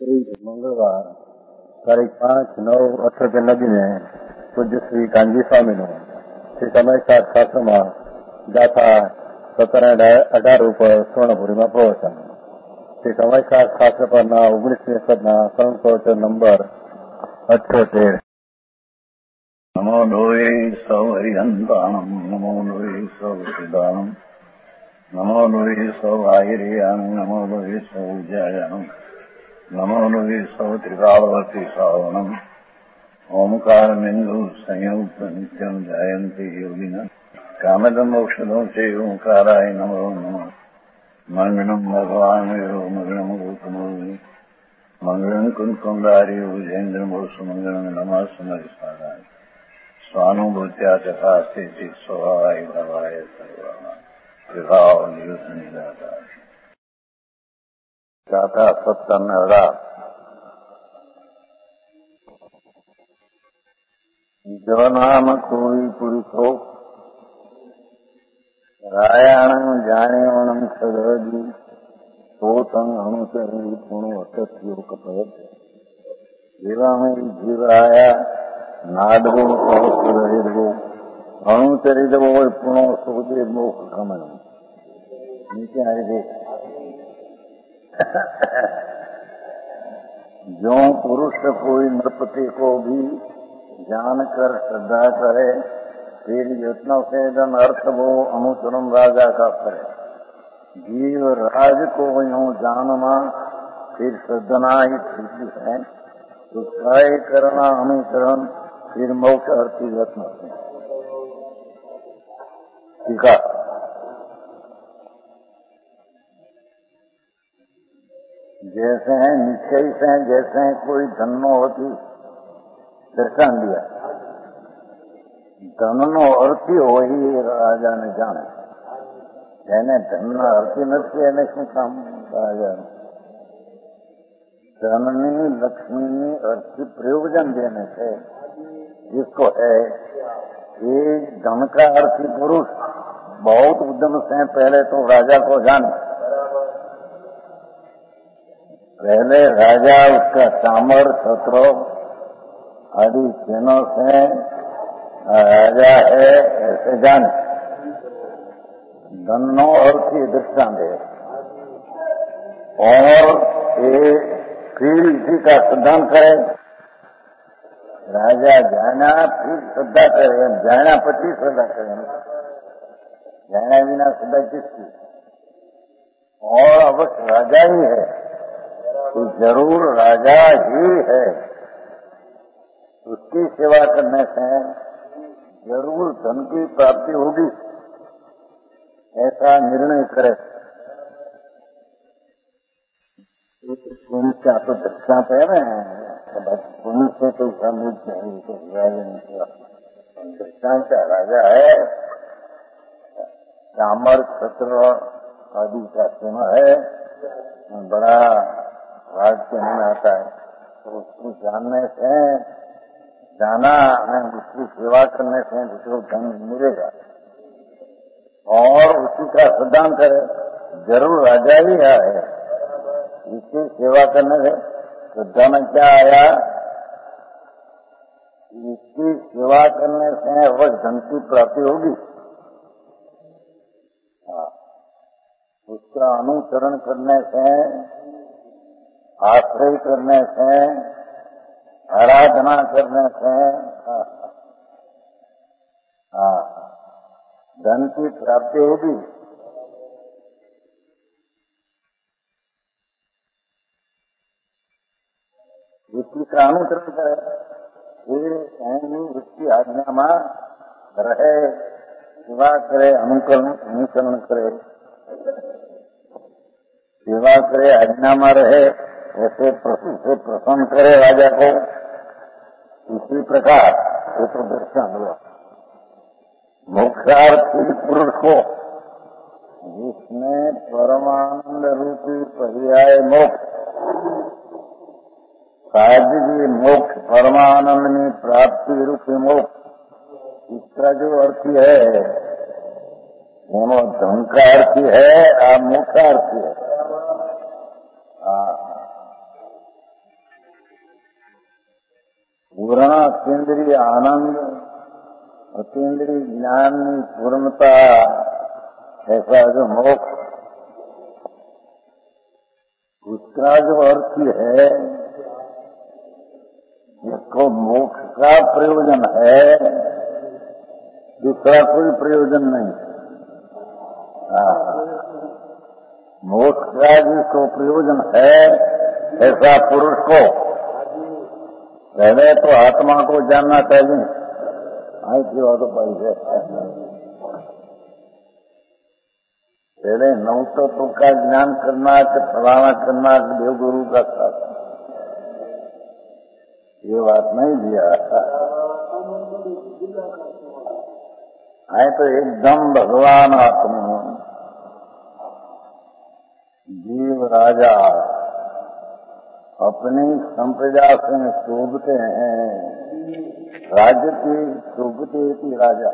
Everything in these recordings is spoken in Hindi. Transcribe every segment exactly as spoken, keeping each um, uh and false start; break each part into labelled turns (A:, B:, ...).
A: मंगलवार तारीख पांच नौ अठारह के नदी में पूज्य श्री कांजी स्वामी नो श्री समय सात शास्त्र में गाथा सत्रह अठार पर स्वर्णपुरी में प्रवचन श्री समय सात शास्त्र पर ओगनीसमी सदना संकोच नंबर अठोतेर।
B: नमो लोये सौ हरिहंताणम नमो लोये सौ सिदानम नमो लोये सौ आयरियान नमो लोये सौ जयानम नमो लोये सौ त्रिकालवती सावनम ओमकार बिंदु संयुक्त नित्यम जयंती योगिना कामदम मोक्षदो से ओंकाराय नमो नमः मंगलम भगवान वीरो मंगलम गौतमो मंगलम कुंकुंडारी उजेन्द्र मोसु मंगलम नमः समरिसाराय स्वानुभूत्या तथा स्थिति स्वभावाय भवाय सर्वाना विभाव नियुक्त निराधार गाथा सत्तर अठार। जो नाम कोई पुरुषो रायाण जानेवणम सदजी तो संग अनुचरी पुणो अतत्यो कपयत जीवामय जीवाया नाडवो सहस्रदो अनुचरित वो पुणो सुखदे मोक्ष गमन नीचे आए देख जो पुरुष कोई नृपति को भी जानकर श्रद्धा करे फिर यत्नों से धन अर्थ वो अनुचरण राजा का करे। जीव राज को यूं जानना फिर श्रद्धना ही ठीक है तो काय करना अनुचरण फिर मोक्ष अर्थी यत्न से। ठीक है, जैसे हैं निश्चय से जैसे कोई धनो होती दर्शन दिया धननो अर्थी हो ही राजा ने जाने જેને ધનના અર્થી નથી એને શું કામ રાજા ધનની લક્ષ્મીની અર્થી પ્રયોજન देने से जिसको है ये धन का अर्थी पुरुष बहुत उद्यम से पहले तो राजा को जाने पहले राजा उसका सामर शत्रु आदि चिन्हों से राजा है ऐसे जाने धनो अर्थी दृष्टांत है और ये फिर इसी का सिद्धांत करे राजा जाना फिर श्रद्धा करे जाना पची श्रद्धा करे जाना बिना श्रद्धा किसकी और अवश्य राजा ही है तो जरूर राजा ही है उसकी सेवा करने से जरूर धन की प्राप्ति होगी ऐसा निर्णय करे। पुण्य का तो दृष्टांत है ना पुण्य से तो समझ नहीं तो दृष्टांत का राजा है सामर छत्र आदि का सीमा है बड़ा राज के नहीं आता है तो उसको जानने से जाना उसकी सेवा करने से जिसको धन मिलेगा और उसी का सिद्धांत करे जरूर राजा ही है इसकी सेवा करने से श्रद्धा में क्या आया इसकी सेवा करने से अवश्य धन की प्राप्ति होगी। हाँ, उसका अनुसरण करने से आश्रय करने से आराधना करने से हाँ धन की प्राप्ति होगी। इसकी का अनुसरण करे फिर उसकी आज्ञा में रहे सेवा करे अनुकरण अनुसरण करे सेवा करे आज्ञा में रहे ऐसे से प्रसन्न करे राजा को इसी प्रकार ये तो दर्शन हुआ मोक्षार्थी पुरुष को जिसमें परमानंद रूपी पर्याय मोक्ष साधि मोक्ष परमानंद में प्राप्ति रूपी मोक्ष इसका जो अर्थ है दोनों धन का अर्थी है और मोक्षार्थी है। नमो लोये सौ हरिहंताणम नमो लोये सौ सिदानम नमो लोये सौ जयानम नमो लोये सौ आयरियान नमो लोये सौ जयानम नमो लोये सौ त्रिकालवती सावनम ओमकार बिंदु संयुक्त नित्यम जयंती योगिना कामदम मोक्षदो से ओंकाराय नमो नमः मंगलम भगवान वीरो मंगलम गौतमो मंगलम नमः समरिसाराय स्वानुभूत्या तथा स्थिति स्वभावाय भवाय सर्वाणां विभाव नियुक्त निराधार। अतीन्द्रिय आनंद, अतीन्द्रिय ज्ञान की पूर्णता, ऐसा जो मोक्ष, उसका जो अर्थ है, जिसको मोक्ष का प्रयोजन है, दूसरा कोई प्रयोजन नहीं। मोक्ष का जिसको प्रयोजन है, ऐसा पुरुष को पहले तो आत्मा को जानना चाहिए। आई की बात पाई है, पहले नौ तत्व का ज्ञान करना कि फलाना करना कि देव गुरु का साथ, ये बात नहीं दिया। आए तो एकदम भगवान आत्मा, जीव राजा अपनी संप्रदा से शोभते हैं, राज्य की शोभते की राजा,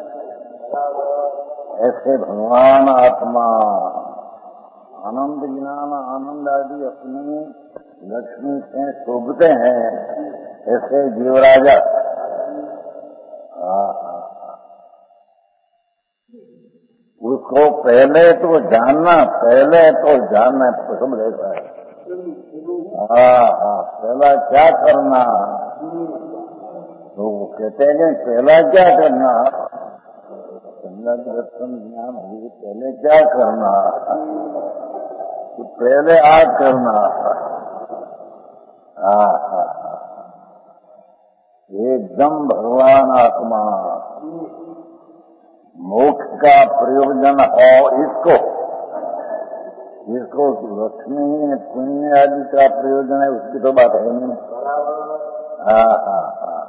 B: ऐसे भगवान आत्मा आनंद ज्ञान आनंद आदि अपनी लक्ष्मी से शोभते हैं, ऐसे जीव राजा। उसको पहले तो जानना, पहले तो जानना पसंद रहता है। हाँ हाँ, पहला क्या करना, तो वो कहते हैं पहला क्या करना, दर्शन ज्ञान हुई, पहले क्या करना, तो पहले आज करना। हाँ हाँ, एकदम भगवान आत्मा मोक्ष का प्रयोजन हो, इसको इसको लक्ष्मी पुण्य आदि का प्रयोजन है, उसकी तो बात है नहीं। हाँ हाँ हाँ,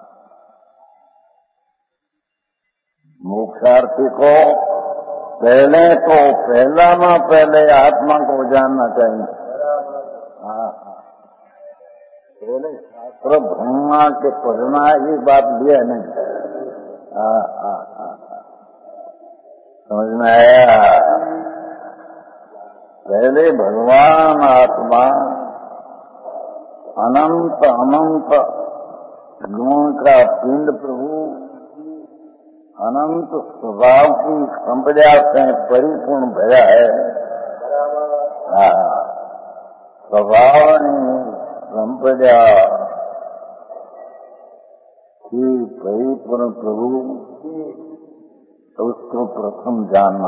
B: मोक्षार्थी को पहले तो पहला ना पहले आत्मा को जानना चाहिए। हाँ हाँ, पहले शास्त्र भूलना के पढ़ना ये बात भी है नहीं। हाँ हाँ हाँ, समझ में आया। पहले भगवान आत्मा अनंत अनंत गुण का पिंड प्रभु, अनंत स्वभाव की संपदा से परिपूर्ण भया है। स्वभाव संपदा की परिपूर्ण प्रभु, तो उसको प्रथम जानना।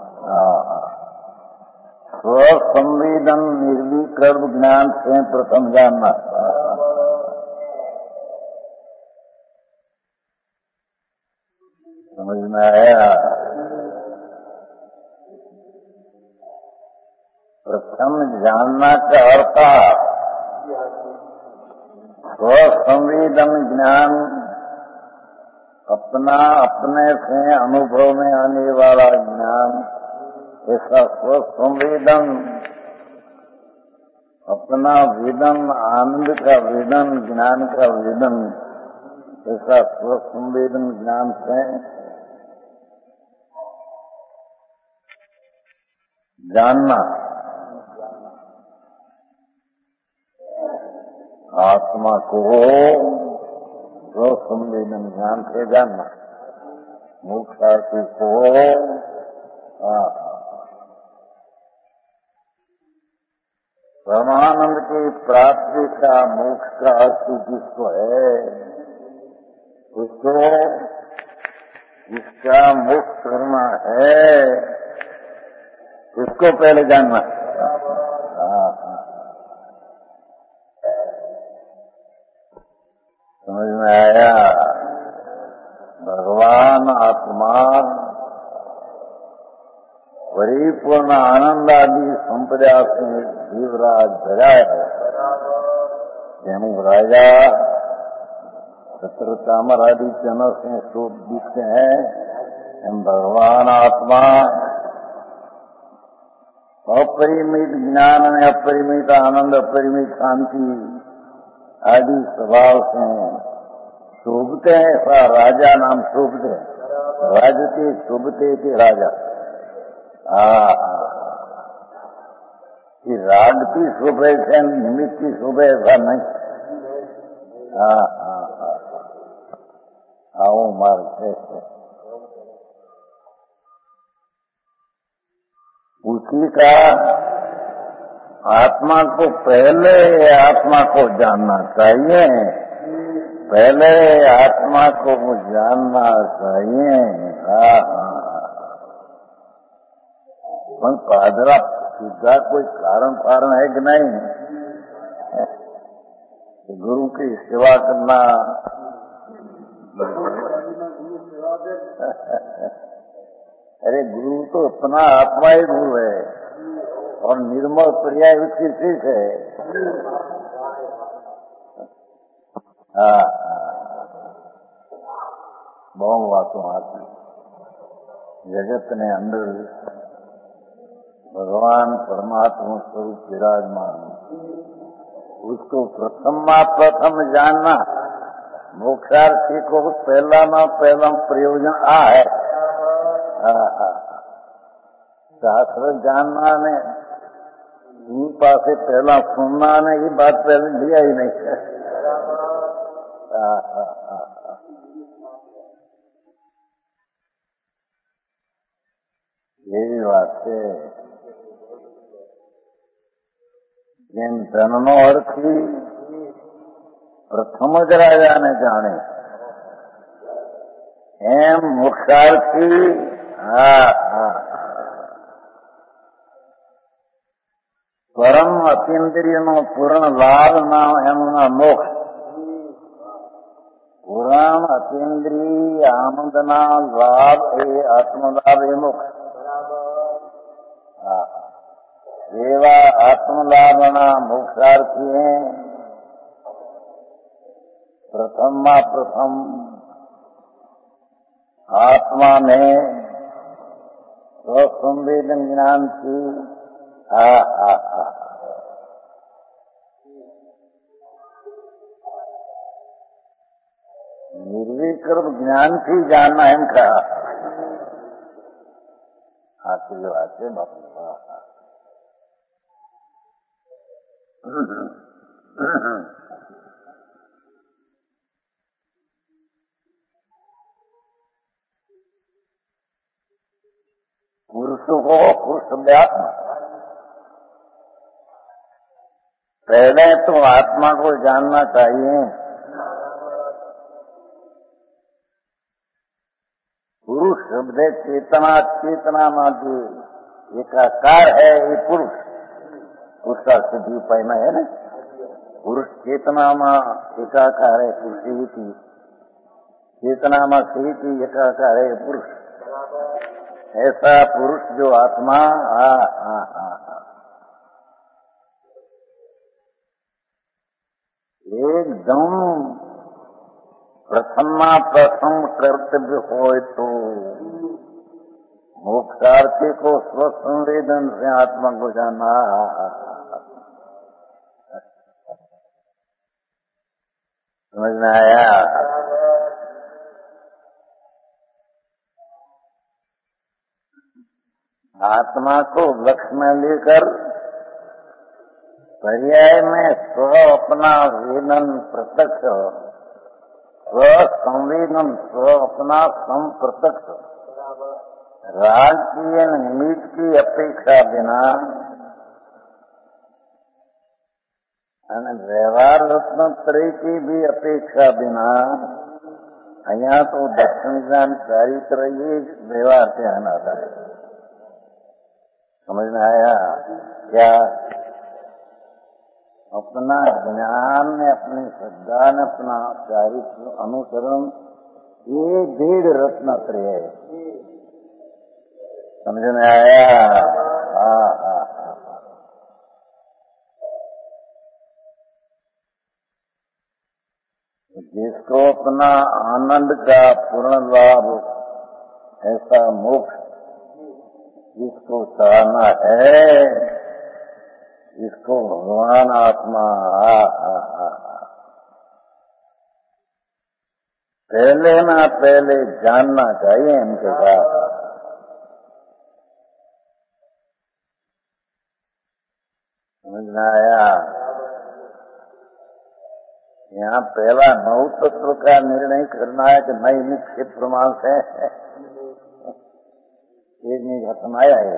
B: स्वसंवेदन निर्विकल्प ज्ञान से प्रथम जानना। समझ में आया। प्रथम जानना का अर्थ स्वसंवेदन ज्ञान, अपना अपने से अनुभव में आने वाला ज्ञान, ऐसा स्वसंवेदन, अपना वेदन, आनंद का वेदन, ज्ञान का वेदन, ऐसा स्वसंवेदन ज्ञान से जानना। आत्मा को स्वसंवेदन ज्ञान से जानना, मोक्षार्थी को परमानंद की प्राप्ति का, मोक्ष का अर्थ जिसको है, उसको जिसका मोक्ष करना है, उसको पहले जानना। समझ में आया। भगवान आत्मा परिपूर्ण आनंद आदि संपदा से जीवराज भरा है। तेणु राजा सत्र चामर आदि चनों से शोभ दिखते हैं। हम भगवान आत्मा अपरिमित ज्ञान में अपरिमित आनंद, अपरिमित शांति आदि स्वभाव से शोभते हैं। ऐसा राजा नाम शोभते हैं, राजते शोभते थे राजा। कि राग की शोभे से निमित्त की शोभे ऐसा नहीं। हाँ हाँ हाँ, मार्ग है। उसी का आत्मा को पहले आत्मा को जानना चाहिए, पहले आत्मा को जानना चाहिए। हाँ हाँ पादरा सीधा कोई कारण कारण है कि नहीं? गुरु की सेवा करना अरे गुरु तो अपना आत्मा ही गुरु है और निर्मल पर्याय विकसित है। हाँ बहुत बातों आती जगत ने अंदर भगवान परमात्मा स्वरूप विराजमान, उसको प्रथम प्रथम जानना मोक्षार्थी को पहला ना पहला प्रयोजन आ है। शास्त्र जानना ने इन पासे पहला सुनना ने ये बात पहले लिया ही नहीं है। यही बात है। जिन जन्मों अर्थी प्रथम ज राजा ने जाने एम मोक्षार्थी परम अतीन्द्रिय नो पूर्ण लाभ नाम एमना मोक्ष, पूर्ण अतीन्द्रिय आनंद ना लाभ ए आत्मलाभ ए मोक्ष। सेवा आत्मलाभना मोक्षार्थी है। प्रथम प्रथम आत्मा में स्वसंवेदन ज्ञान की आ आ आ निर्विकल्प ज्ञान थी जानना है इनका आशीर्वाद से बाबा। पुरुष को पुरुष व्यात्मा, पहले तो आत्मा को जानना चाहिए। पुरुष शब्द चेतना, चेतना में जो एकाकार है ये पुरुष, उसका सिद्धि पहना है ना। पुरुष चेतना में एकाकार है, पुरुष ही थी चेतना में सही एकाकार है पुरुष। ऐसा पुरुष जो आत्मा आ आ आ एकदम प्रथमा प्रथम कर्तव्य हो तो मोक्षार्थी को स्वसंवेदन से आत्मा को जाना। समझ में आया? आत्मा को लक्ष्य में लेकर पर्याय में स्व अपना वेदन प्रत्यक्ष, स्व संवेदन स्व अपना सम प्रत्यक्ष, राजकीय निमित्त की अपेक्षा बिना व्यवहार रत्न त्रय की भी अपेक्षा बिना अहिया तो दर्शन ज्ञान चारित्र ये व्यवहार ध्यान आता है। समझ में आया क्या? अपना ज्ञान ने, अपनी श्रद्धा ने, अपना चारित्र अनुसरण ये दृढ़ रत्न त्रय है। समझ में आया? हाँ हाँ हाँ। जिसको अपना आनंद का पूर्ण लाभ ऐसा मोक्ष जिसको चाहना है, इसको भगवान आत्मा आ, आ, आ, आ। पहले ना पहले जानना चाहिए इनके साथ। समझ में आया? यहाँ पहला नौ तत्व का निर्णय करना है कि नई निक्षिप्त प्रमाण से एक नहीं घटनाया है।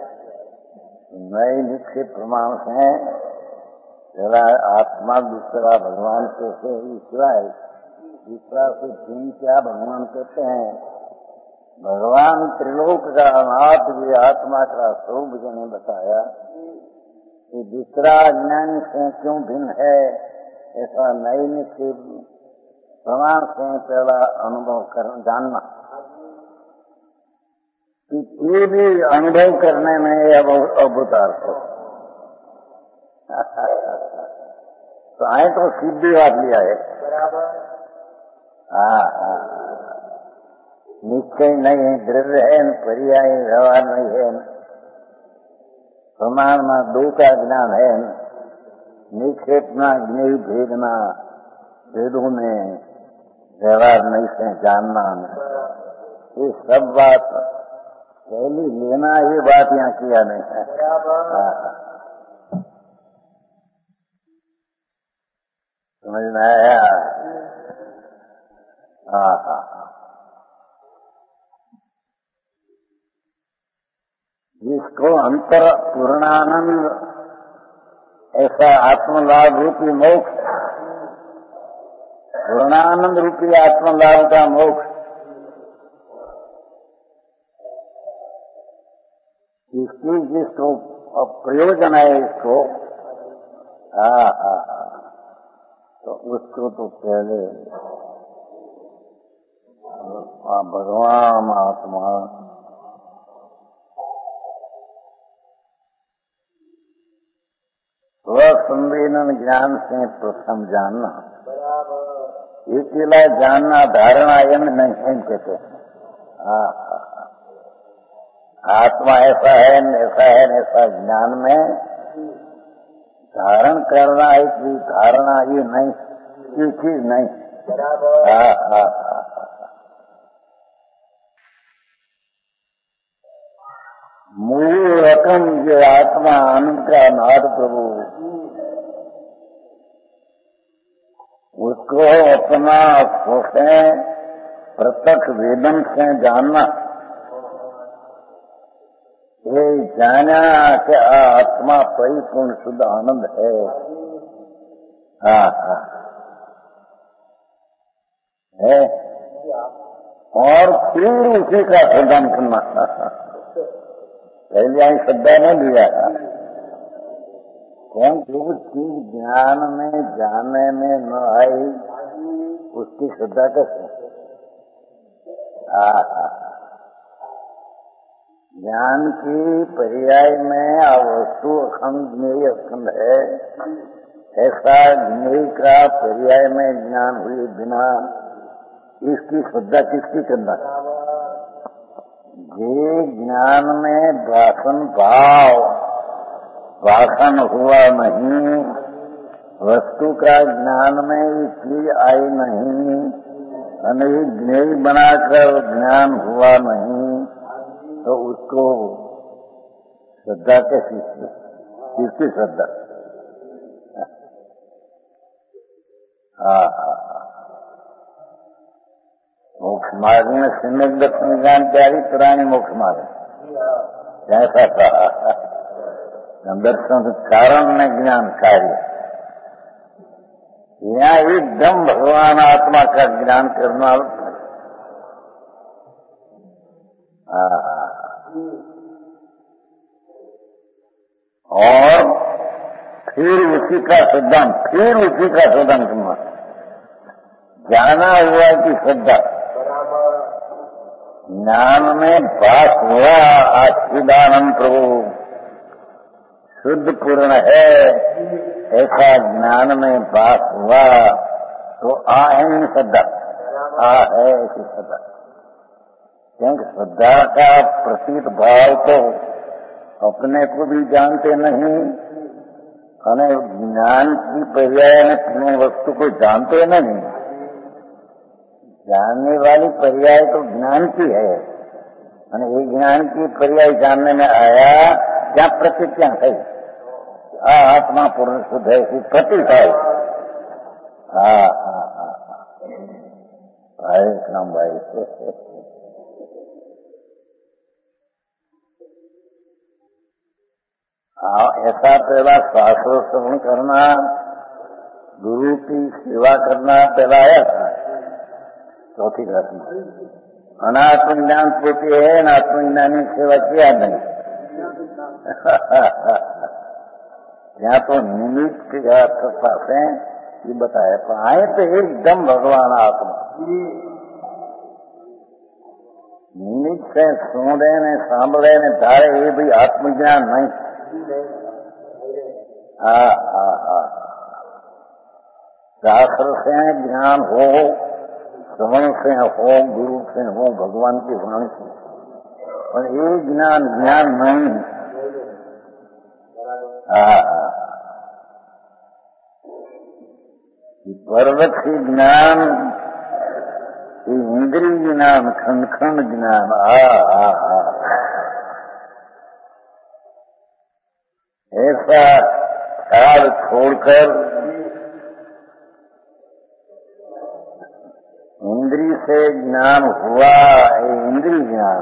B: नई निक्षिप्त प्रमाण से पहला आत्मा, दूसरा भगवान कैसे ईश्वर है, तीसरा से तीन क्या भगवान कहते हैं। भगवान त्रिलोक का अनाथ भी आत्मा का स्वरूप जिन्हें बताया कि दूसरा ज्ञान से क्यों भिन्न है, ऐसा नई निश्चित प्रमाण से पहला अनुभव कर जानना कि ये भी अनुभव करने में अब अवतार हो तो आए तो सीधी बात लिया है। हाँ हाँ निश्चय नहीं है, द्रव्य है, पर्याय व्यवहार नहीं है, प्रमाण में दो का ज्ञान है, निक्षेपना ज्ञेय भेदना भेदों में व्यवहार नहीं से जानना, ये सब बात पहली लेना, ये बात यहाँ किया नहीं है। समझ में आया? हाँ हाँ जिसको अंतर पूर्णानंद ऐसा आत्मलाभ रूपी मोक्ष, पूर्णानंद रूपी आत्मलाभ का मोक्ष, इसकी जिसको प्रयोजन है इसको, हाँ हाँ तो उसको तो पहले भगवान आत्मा संवेदन ज्ञान से प्रथम जानना, अकेला जानना धारणा यम नहीं कहते। आत्मा ऐसा है ऐसा है ऐसा ज्ञान में धारण करना एक भी धारणा ये नहीं, ये चीज नहीं। हाँ हाँ मूल रकम जो आत्मा आनंद का नाथ प्रभु, उसको अपना सोचे प्रत्यक्ष वेदन से जानना, ये जाना कि आत्मा परिपूर्ण शुद्ध आनंद है। हाँ हाँ है और फिर उसी का प्रदान करना। पहले आई श्रद्धा न दिया कौन जो चीज ज्ञान में जाने में न आई उसकी श्रद्धा कैसे? ज्ञान की पर्याय में वस्तु अखंड ज्ञेय अखंड है, ऐसा ज्ञेय का पर्याय में ज्ञान हुए बिना इसकी श्रद्धा किसकी करना? ये ज्ञान में वासन भाव वासन हुआ नहीं, वस्तु का ज्ञान में इसलिए आई नहीं, अनेक ज्ञेय बनाकर ज्ञान हुआ नहीं, तो उसको श्रद्धा कैसी? किसकी श्रद्धा? हाँ हाँ मोक्ष मार्ग में सम्यक दर्शन ज्ञान त्यागी पुरानी मोक्ष मार्ग ऐसा था। दर्शन कारण में ज्ञान कार्य, यहाँ एकदम भगवान आत्मा का ज्ञान करना और फिर उसी का सिद्धांत, फिर उसी का सिद्धांत करना, जाना हुआ कि श्रद्धा ज्ञान में भास हुआ आचिदानंद प्रभु शुद्ध पूर्ण है, ऐसा ज्ञान में भास हुआ तो आ है श्रद्धा, आ है ऐसी श्रद्धा। क्योंकि श्रद्धा का प्रतीत भाव तो अपने को भी जानते नहीं, और ज्ञान की पर्याय में अपने वस्तु को जानते नहीं। जानने वाली पर्याय तो ज्ञान की है, और ये ज्ञान की पर्याय जानने में आया क्या प्रतीत क्या है? आत्मा पूर्ण शुद्ध है प्रतीत है। हाँ हाँ हाँ भाई काम भाई हाँ, ऐसा पहला शास्त्र श्रवण करना, गुरु की सेवा करना पहला आया था चौथी घाट में। अनात्म ज्ञान पूर्ति है, आत्मज्ञानी सेवा किया नहीं। यहाँ तो निमित्त पास है ये बताया, पर आए तो एकदम भगवान आत्मा निमित्त से सुन रहे ने सांभळे ने धारे ये भी आत्मज्ञान नहीं। हाँ हाँ हाँ शास्त्र से ज्ञान हो, श्रवण से हो, गुरु से हो, भगवान की वाणी से, और ये ज्ञान ज्ञान नहीं। हाँ पर्वत की ज्ञान, इंद्रिय ज्ञान, खंड खंड ज्ञान, आ आ आ ऐसा काल छोड़कर इंद्रिय से ज्ञान हुआ, इंद्रिय ज्ञान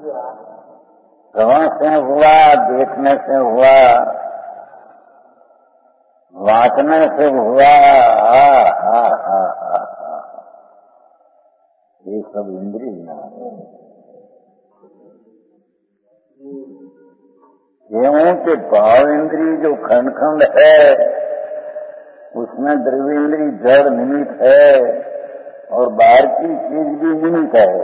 B: श्रवण से हुआ, देखने से हुआ, वाचने से हुआ, हा हा हा हा ये सब इंद्रिय ज्ञान है। गेहूं के भाव इंद्रिय जो खंड खंड है उसमें द्रव्येंद्रिय जड़ निमित्त है और बाहर की चीज भी निमित्त है।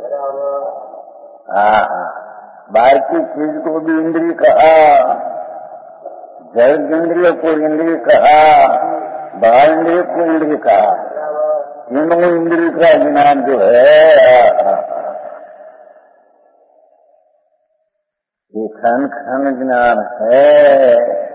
B: हाँ हाँ बाहर की चीज को भी इंद्रिय कहा, जड़ इंद्रिय को इंद्रिय कहा, बाहर इंद्रिय को इंद्रिय कहा। तीनों इंद्रिय का ज्ञान जो है ये खंड खंड ज्ञान है,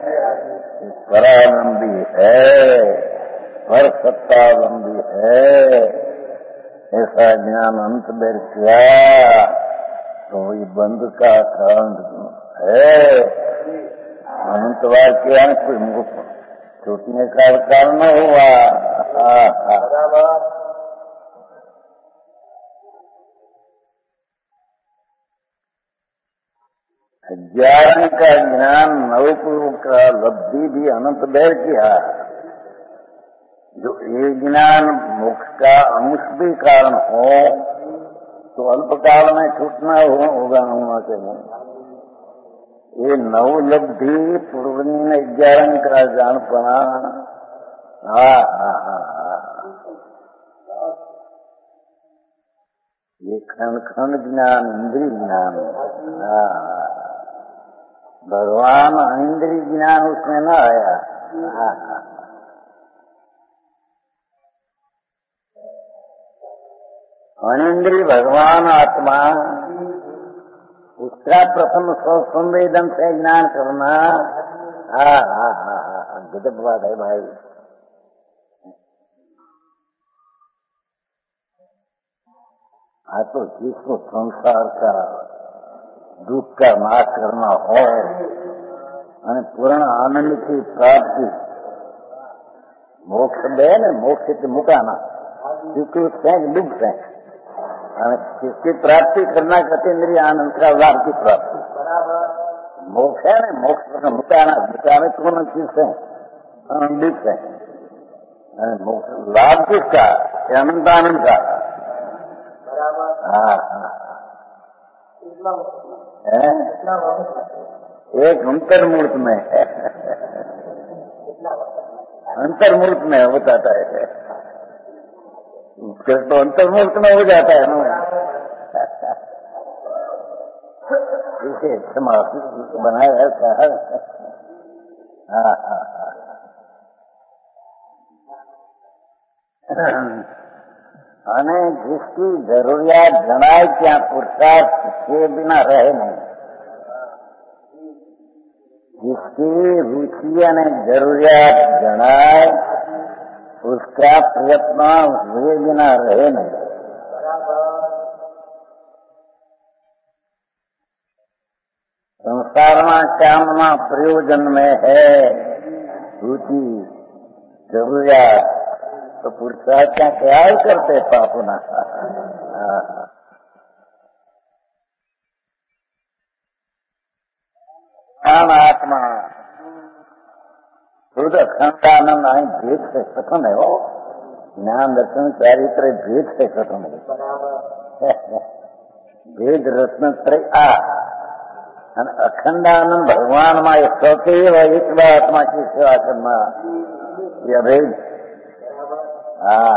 B: परालंबी है, पर सत्तालंबी है। ऐसा ज्ञान अंत बेर किया तो ये बंध का कारण है। अनंतवार किया कोई मुख छूटने का कारण न हुआ। ज्ञान का ज्ञान नवपुरुष का लब्धि भी अनंत बेर किया, जो ये ज्ञान मोक्ष का अंश भी कारण हो तो अल्पकाल में छूटना होगा होना चाहिए। ये नवलब्धि पूर्वनी ने ग्यारह का जान पना। हाँ हाँ हाँ ये खंड खंड ज्ञान इंद्रिय ज्ञान। हाँ भगवान इंद्रिय ज्ञान उसमें न आया। अनिंद्रिय भगवान आत्मा उसका प्रथम संवेदन से ज्ञान करना। हाँ हाँ हाँ हाँ गजब बात है भाई। हाँ तो जिसको संसार का दुख का नाश करना हो और पूर्ण आनंद की प्राप्ति मोक्ष दे न, मोक्ष से मुकाना, क्योंकि उससे दुख से इसकी प्राप्ति करना कहते इंद्रिय आनंद का लाभ की प्राप्ति। मोक्ष है न, मोक्ष से मुकाना, मुकाने पूर्ण चीज से दुख से लाभ किसका, अनंत आनंद का। हाँ हाँ एक अंतर्मूर्त में है, अंतर्मूर्त में हो जाता है, फिर तो अंतर्मूर्त में हो जाता है ना। इसे समाप्त बनाया था। हाँ हाँ અને जिसकी जरूरियात जनाए क्या पुरुषार्थ के बिना रहे नहीं, जिसकी रुचि ने जरूरियात जनाए उसका प्रयत्न हुए बिना रहे नहीं। संसार में कामना प्रयोजन में है रुचि जरूरियात, तो पुरुषार्थ का ख्याल करते पापुना। ज्ञान आत्मा शुद्ध अखंडानंद आई भेद से कथन है। वो ज्ञान दर्शन चारित्र भेद से कथन है। भेद रत्न त्रय आ અને અખંડાનંદ ભગવાનમાં એ સચૈવ એકલા આત્મા की सेवा करना ये अभेद। हाँ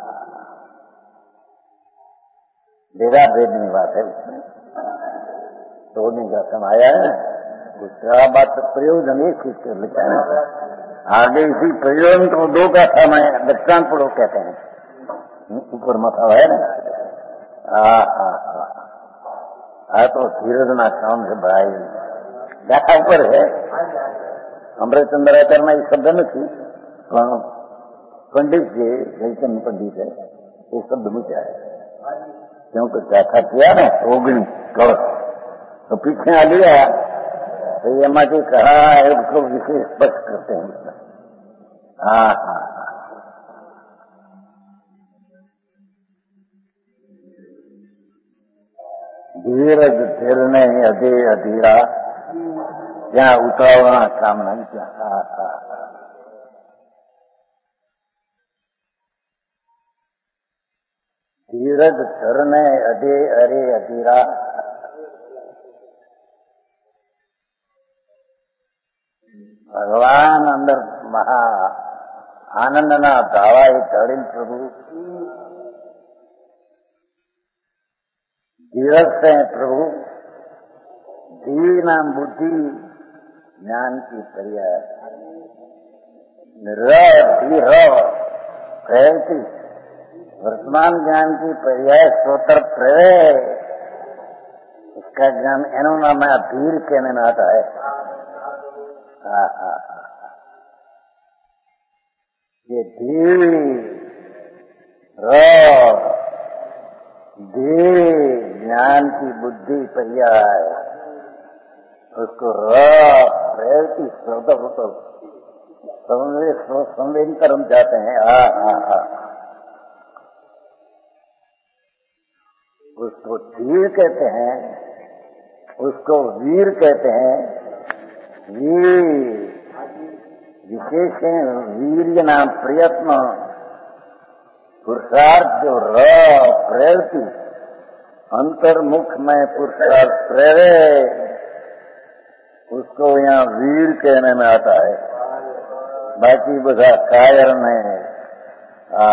B: भेदा भेदनी बात है उसमें तोड़ने का समय आया है। दूसरा बात प्रयोजन एक चीज कर लिखा है आगे इसी प्रयोजन को दो का समय दक्षिणांत पढ़ो कहते हैं ऊपर मथा है ना। हाँ हाँ हाँ આ તો ધીરજના કામ છે ભાઈ વ્યાખ્યા ઉપર છે અમૃતચંદ્રાચાર્યમાં એ શબ્દ નથી પણ पंडित जी जयचंद पंडित है ये शब्द मुझे है क्योंकि व्याख्या किया ना ओगणी कवच तो पीछे आ लिया तो ये माँ जी कहा है उसको विशेष स्पष्ट करते हैं। हाँ हाँ धीरज धीरने अधे अधीरा ज्યાં ઉતાવળા કામ નહીં ત્યાં ધીરજ ધરને અધે અરે અધીરા ભગવાન અંદર મહા આનંદના ધાવાએ ઢળેલ પ્રભુ धीरज से प्रभु धीर नाम बुद्धि ज्ञान की पर्याय धीर प्रयति वर्तमान ज्ञान की पर्याय स्वतर प्रवय इसका ज्ञान एनो नाम है धीर कहने में आता है। हाँ हाँ ये धीर धीर ज्ञान की बुद्धि पर्याय उसको रती संवेदन कर्म जाते हैं। हाँ हाँ हाँ उसको धीर कहते हैं उसको वीर कहते हैं। वीर विशेष वीर नाम प्रयत्न पुरुषार्थ जो र प्रयति अंतर्मुख में पुरुषार्थ प्रेरे उसको यहाँ वीर कहने में आता है। बाकी બધા કાયર ને આ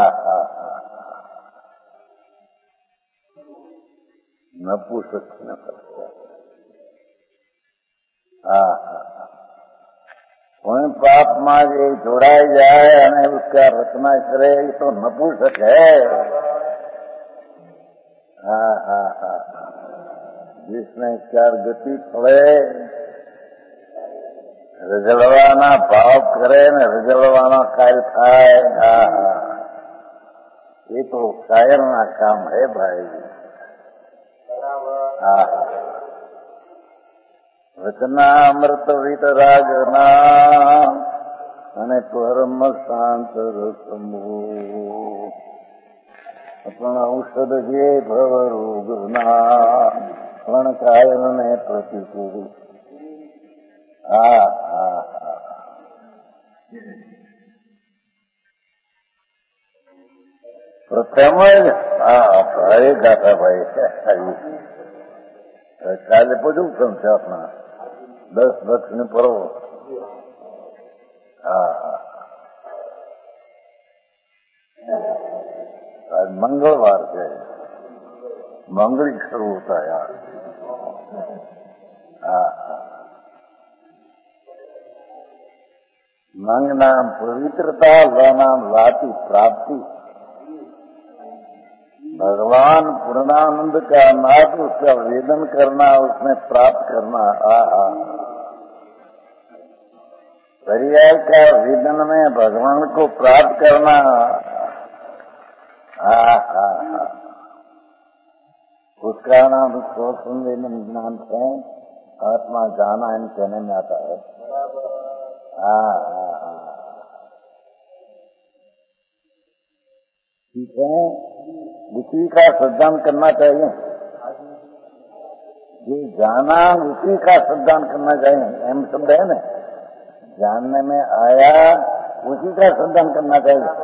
B: નપુસક ન કરતા। હા कोई पाप में जो जोड़ाई जाए અને उसका रचना करे तो नपुंसक है। हाँ हाँ हाँ जिसने चार गति पड़े रजड़वाना भाव करे न रजड़वाना कार्य थाय। हाँ हाँ ये तो कायर ना काम है भाई। हाँ रचना अमृत वितरागना અને પરમ શાંત રસમો પણ ઔષધ જે ભવ રોગના પણ કાયરને પ્રતિકૂળ। હા હા પ્રથમ જ હા ભાઈ ગાતા ભાઈ કાલે બધું સમશે આપણા દસ લક્ષ ને પરવો। हाँ आज मंगलवार से मंगल शुरू होता है यार। हाँ मंग नाम पवित्रता व नाम लाती प्राप्ति भगवान पूर्णानंद का नाथ उसका वेदन करना उसमें प्राप्त करना। हाँ हाँ पर्याय का वेदन में भगवान को प्राप्त करना। हाँ हाँ हाँ उसका नाम स्वसंवेदन ज्ञान से आत्मा जाना इन कहने में आता है। हाँ हाँ हाँ ठीक है, उसी का श्रद्धान करना चाहिए। ये जाना उसी का श्रद्धान करना चाहिए। एम शब्द है ना, जानने में आया उसी का श्रद्धान करना चाहिए।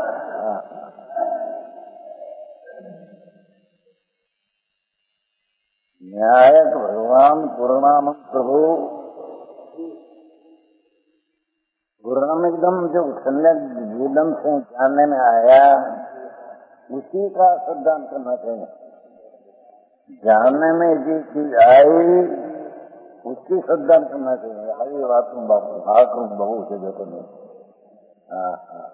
B: न्यायक भगवान पूर्णाम प्रभु पूर्णम एकदम जो सम्यक जीवन से जानने में आया उसी का श्रद्धान करना चाहिए। जानने में जो चीज आई उसकी श्रद्धान करना चाहिए। हरी बात बाबू हा करूँ बहू से जो नहीं। हाँ हाँ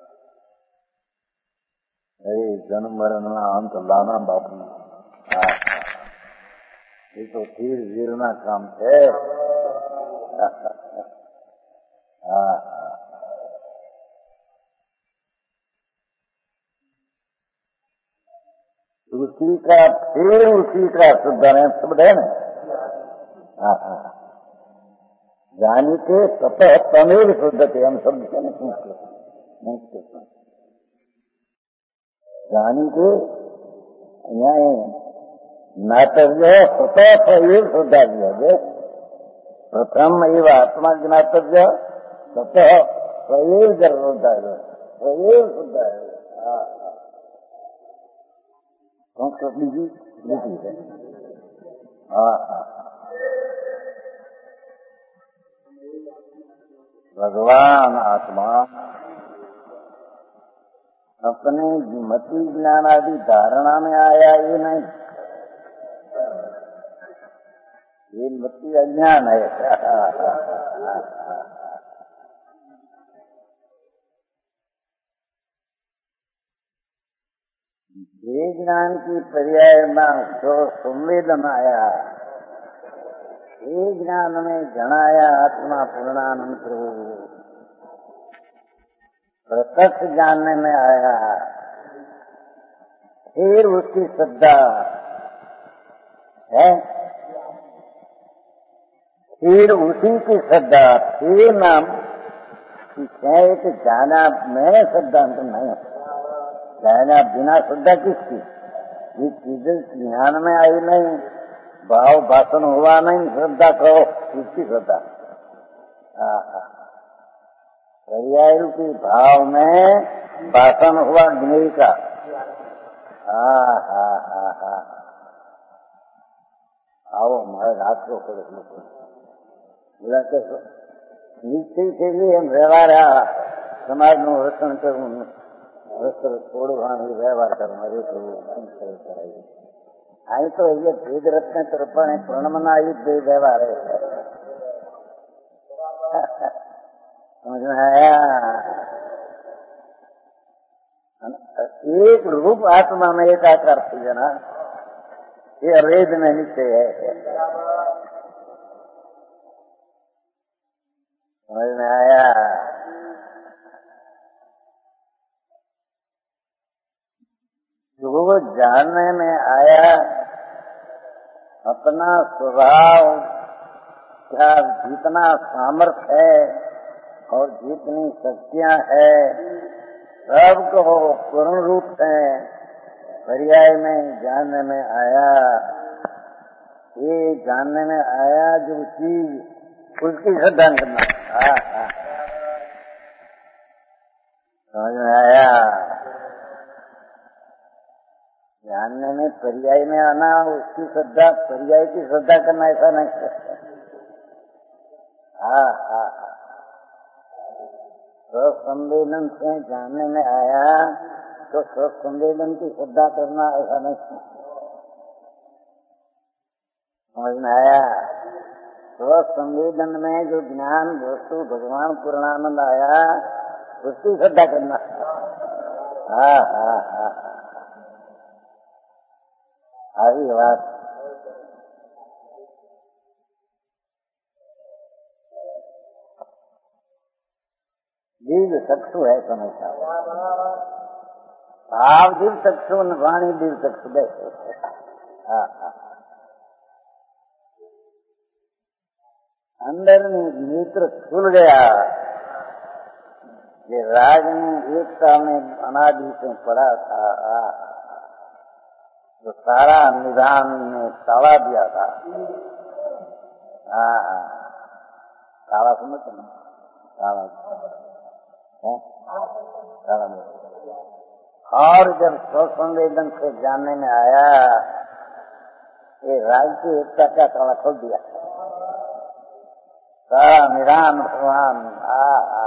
B: अरे जन्म मरण अंत लाना बापू। हाँ ये तो धीर वीरना काम थे। हाँ उसी का फिर उसी का शुद्धान शब्द है ना। हाँ हाँ जानी के ततः तमेव शुद्धते हम शब्द से नहीं सुनते। जानी के यहाँ ज्ञातव्य स्वतः सैव शुद्धाव्य प्रथम एव आत्मा ज्ञातव्य स्वतः सैव जरूरदाव्य सैव शुद्धाव्य। संस्कृत लिपि लिपि है। हाँ हाँ भगवान आत्मा अपने मति ज्ञान आदि धारणा में आया ये नहीं, ये मति अज्ञान है। ये ज्ञान की पर्याय में जो संवेदन आया, ये ज्ञान में जनाया आत्मा पूर्णानंद प्रभु प्रत्यक्ष जानने में आया। फिर उसकी श्रद्धा है, फिर उसी की श्रद्धा, फिर नाम कि जाना में श्रद्धा नहीं है। जाना बिना श्रद्धा किसकी? ये चीजें ज्ञान में आई नहीं, भाव भाषण हुआ नहीं, श्रद्धा कहो किसकी श्रद्धा? पर्याय रूपी भाव में भाषण हुआ ज्ञेय का। हा हा हा हा आओ हमारे हाथ को खोल बोला तो निश्चय से भी हम व्यवहार समाज में वर्तन करूँ थोड़ो घणो व्यवहार करूँ कराइए आई तो ये भेद रत्न तर्पण प्रणमना ये व्यवहार है। समझ में आया? एक रूप आत्मा में एक आकार थी जना, ये अवेद में निश्चय है। समझ में आया? जो जानने में आया अपना स्वभाव क्या जितना सामर्थ्य है और जितनी शक्तियां है सबको पूर्ण रूप से पर्याय में जानने में आया। ये जानने में आया जो चीज उसकी श्रद्धा करना। हाँ हाँ समझ में आया? जानने में पर्याय में आना उसकी श्रद्धा, पर्याय की श्रद्धा करना ऐसा नहीं करता। हाँ हाँ स्वसंवेदन से जानने में आया तो स्वसंवेदन की श्रद्धा करना ऐसा नहीं। समझ में आया? स्वसंवेदन में जो ज्ञान वस्तु भगवान पूर्णानंद आया उसकी श्रद्धा करना। हाँ हाँ हाँ આવી વાત दिव्य चक्षु है समझता भाव दिव्य चक्षु वाणी दिव्य चक्षु बैठे। हाँ हाँ अंदर नेत्र खुल गया ये राग में एकता में अनादि से पड़ा था, जो सारा निदान में ताला दिया था। हाँ, ताला समझते ना, ताला ताला में। और जब स्व संवेदन से जानने में आया, ये राग की एकता का ताला खोल दिया। सारा निदान भगवान आ आ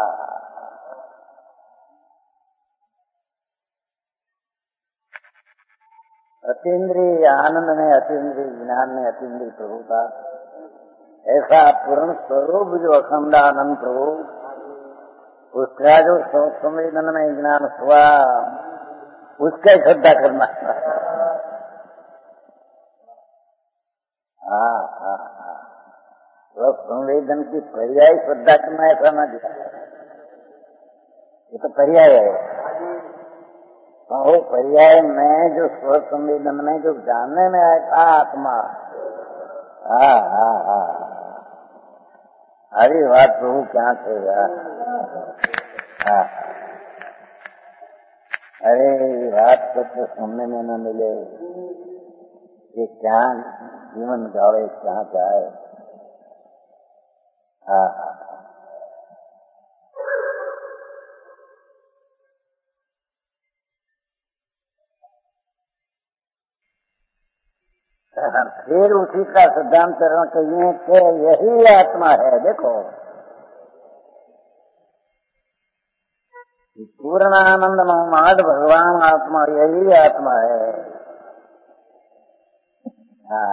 B: अतीन्द्रिय आनंद में, अतीन्द्रिय ज्ञान में, अतीन्द्रिय प्रभु का ऐसा पूर्ण स्वरूप जो अखंडानंद प्रभु, उसका जो संवेदन में ज्ञान हुआ, उसका श्रद्धा करना। हाँ हाँ हाँ, वह संवेदन की पर्याय श्रद्धा करना ऐसा न दिखा, ये तो पर्याय है। वो पर्याय में जो स्व संवेदन में जो जानने में आया आत्मा, हाँ हाँ हाँ, अरे बात प्रभु क्या थे यार। हाँ, अरे ये बात को तो सुनने में न मिले, ये क्या जीवन गावे क्या जाए। हाँ हाँ, फिर उसी का सिद्धांत करना चाहिए कि यही आत्मा है। देखो, पूर्णानंद महामाद भगवान आत्मा, यही आत्मा है। हाँ,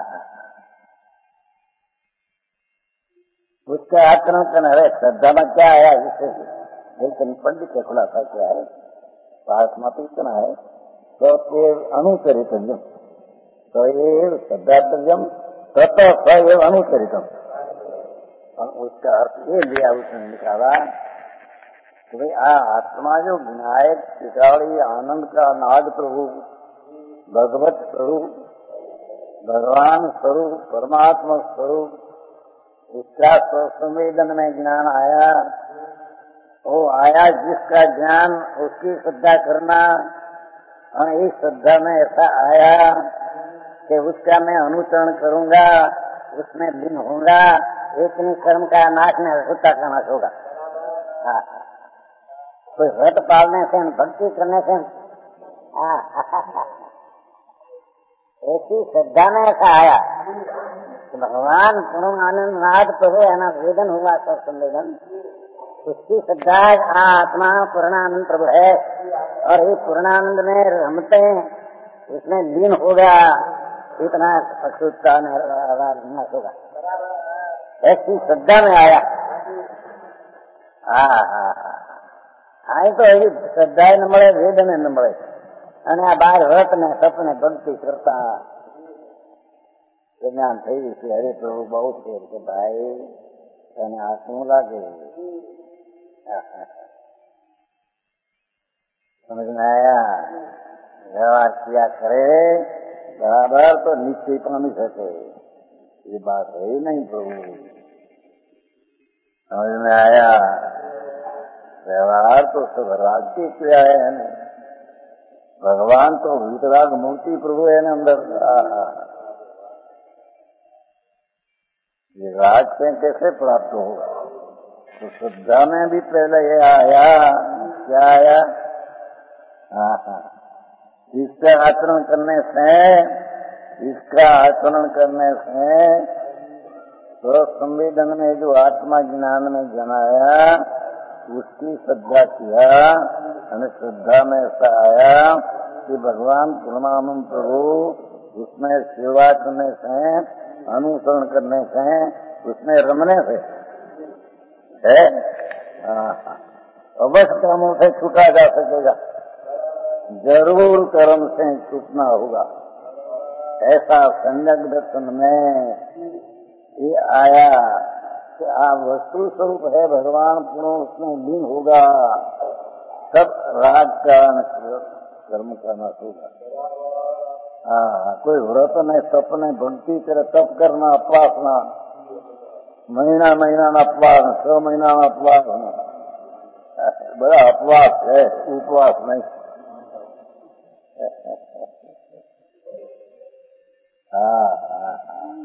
B: उसका आचरण करना है। श्रद्धा में क्या आया, जिससे लेकिन पंडित का खुलासा क्या है, आत्मा तो इतना है तो अनुचरित, तो ये श्रद्धातव्यम तथा स अनुचरितम। उसका अर्थ ये लिया उसने निकाला कि भाई आ आत्मा जो विनायक टिकाड़ी आनंद का नाद प्रभु, भगवत स्वरूप, भगवान स्वरूप, परमात्मा स्वरूप, उसका संवेदन में ज्ञान आया, वो आया जिसका ज्ञान उसकी श्रद्धा करना, और इस श्रद्धा में ऐसा आया कि उसका मैं अनुसरण करूंगा, उसमें लीन होगा, इतनी कर्म का नाश में अशुद्धता का नाश होगा। हाँ, कोई व्रत पालने से, भक्ति करने से, ऐसी श्रद्धा में ऐसा आया कि भगवान पूर्णानंद नाथ प्रभु है ना, वेदन हुआ सब संवेदन, उसकी श्रद्धा आत्मा पूर्णानंद प्रभु है, और ये पूर्णानंद में रमते उसमें लीन होगा, इतना अशुद्धता नाश होगा। ऐसी श्रद्धा में आया। हाँ हाँ हाँ, आई तो એવી શ્રદ્ધા ન મળે, વેદ ને ન મળે, અને આ બાર વ્રત ને તપ ને ભક્તિ કરતા જ્ઞાન થયું છે। હરે પ્રભુ બહુ છે કે ભાઈ તને આ શું લાગે, समझ में आया? व्यवहार किया करे बराबर तो निश्चय पानी सके, ये बात है ही नहीं प्रभु। समझ में आया? व्यवहार तो सब राग की क्रिया है न, भगवान तो वितराग मूर्ति प्रभु है न अंदर। ये राग से कैसे प्राप्त होगा? तो श्रद्धा में भी पहले ये आया, क्या आया? हाँ हाँ, इसका आचरण करने से, इसका आचरण करने से तो संवेदन में जो आत्मा ज्ञान में जनाया, उसकी श्रद्धा किया, और श्रद्धा में ऐसा आया कि भगवान पूर्णानंद प्रभु, उसमें सेवा करने से, अनुसरण करने से, उसमें रमने से है। अवश्य कर्मों से छूटा जा सकेगा, जरूर कर्म से छूटना होगा। ऐसा संयग दर्शन में ये आया कि आप वस्तु स्वरूप है भगवान, पूर्ण उसमें लीन होगा, तब राग का कर्म करना होगा। हाँ, कोई व्रत नहीं, तप नहीं, भक्ति करे, तप करना, उपासना, महीना महीना न अपवास, छह महीना न अपवास, बड़ा अपवास है, उपवास नहीं। हाँ हाँ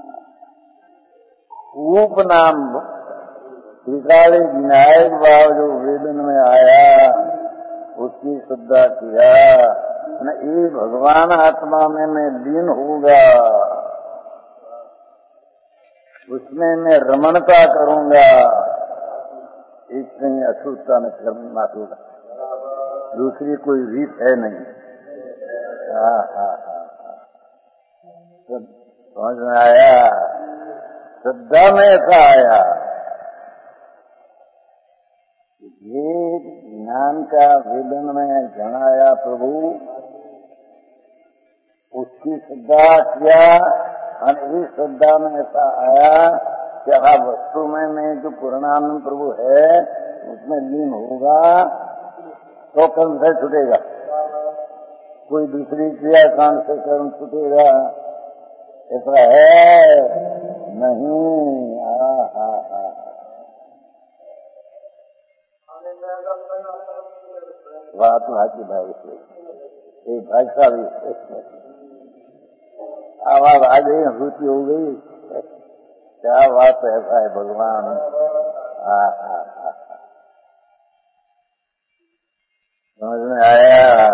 B: उपनाम त्रिकाली विनायक भाव जो वेदन में आया उसकी श्रद्धा किया न, ये भगवान आत्मा में मैं लीन होगा, उसमें मैं रमणता करूंगा, इसमें अछूतता में करना होगा, दूसरी कोई रीत है नहीं। हाँ हाँ हाँ समझ में आया, श्रद्धा में ऐसा आया। ये ज्ञान का वेदन में जनाया प्रभु, उसकी श्रद्धा किया और इस श्रद्धा में ऐसा आया कि हर वस्तु में मैं जो पूर्णानंद प्रभु है उसमें लीन होगा तो कर्म से छूटेगा, कोई दूसरी क्रिया कांड से कर्म छूटेगा ऐसा है नहीं। हा हा हा बात भाई भाई से एक भाई साहब आवाज आ गई, रुचि हो गई, क्या बात ऐसा है भगवान। हा हा हा समझ में आया।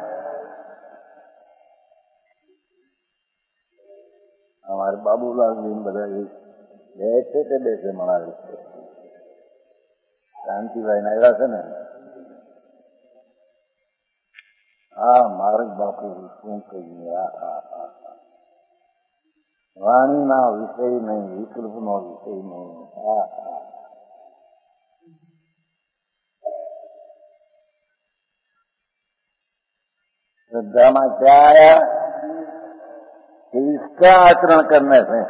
B: हमारे बाबूलाल जी बताइए बैठे थे बैठे मना लेते શાંતિભાઈ ના આવ્યા છે ને, હા માર્ગ બાપુ શું કહીએ, વાણીના વિષય નહીં, વિકલ્પનો વિષય નહીં। હા હા श्रद्धा में क्या आया कि इसका आचरण करने से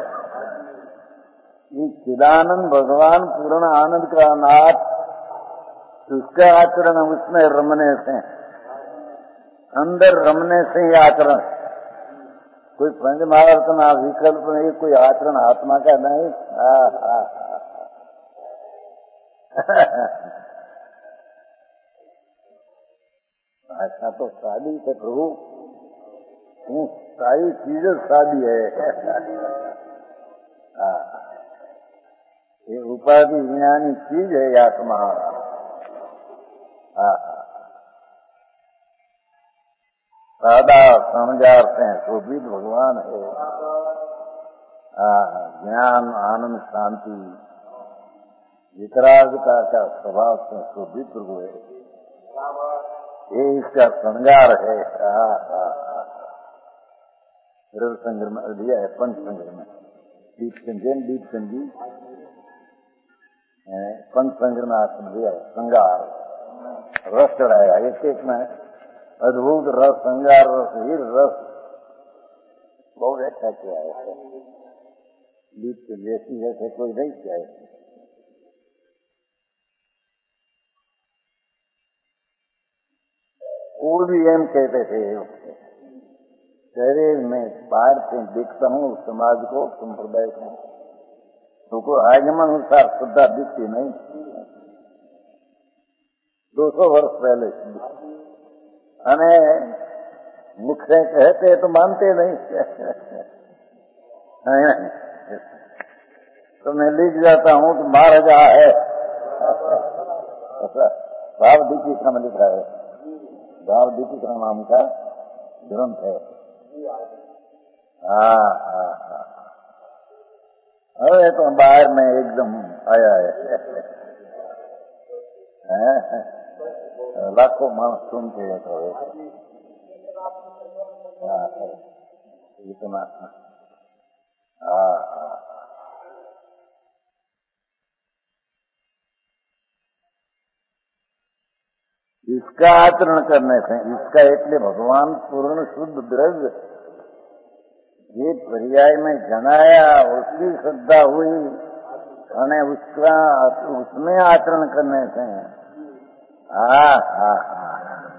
B: ये चिदानंद भगवान पूर्ण आनंद का नाथ, उसका आचरण उसमें रमने से, अंदर रमने से ही आचरण, कोई पंच महावर्त ना विकल्प नहीं, कोई आचरण आत्मा का नहीं। हा हा ऐसा तो शादी है प्रभु, सारी चीज शादी है। ये उपाधि ज्ञानी चीज है आत्मा। सादा समझाते हैं शोभित भगवान है। ज्ञान आनंद शांति वितरागता का स्वभाव से शोभित प्रभु है, ये इसका श्रृंगार है। रव संग्रह में दिया है, पंच संग्रह में दीप संजन दीप संजी पंच संग्रह में आसन दिया है, श्रृंगार रस चढ़ाया एक एक में, अद्भुत रस, श्रृंगार रस, हीर रस, बहुत अच्छा किया है। दीप के जैसी जैसे कोई नहीं किया है। वो भी एम कहते थे, शरीर में बाहर से देखता हूँ समाज को, संप्रदाय को, तो को आगमन अनुसार श्रद्धा दिखती नहीं। दो सौ वर्ष पहले अने मुख से कहते तो मानते नहीं। तो मैं लिख जाता हूँ कि महाराजा है, भाव दीपी का में लिखा है, भाव दीपी का नाम का ग्रंथ है। हाँ हाँ हाँ अरे तो बाहर में एकदम आया है, लाखों मानस सुनते हैं तो इतना। हाँ हाँ इसका आचरण करने से, इसका इसलिए भगवान पूर्ण शुद्ध द्रव्य ये पर्याय में जनाया, उसकी श्रद्धा हुई और उसका उसमें आचरण करने से हा हा हा